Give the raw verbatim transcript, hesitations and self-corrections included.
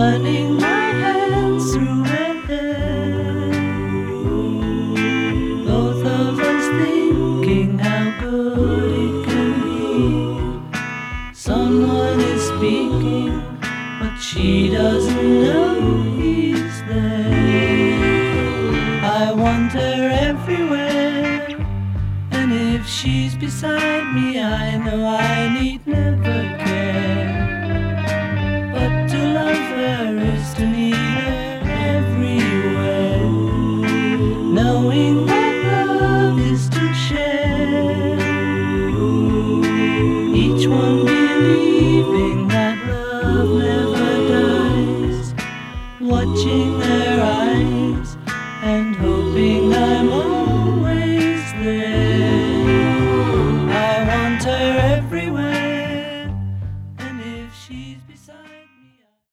running my hands through her hair, both of us thinking how good it can be. Someone is speaking, but she doesn't know he's there. I want her everywhere, and if she's beside me, I know I need never care. But to love her is to need her everywhere, knowing that love is to share, each one believing that love never dies, watching their eyes and hoping I'm always there. I want her everywhere, and if she's beside me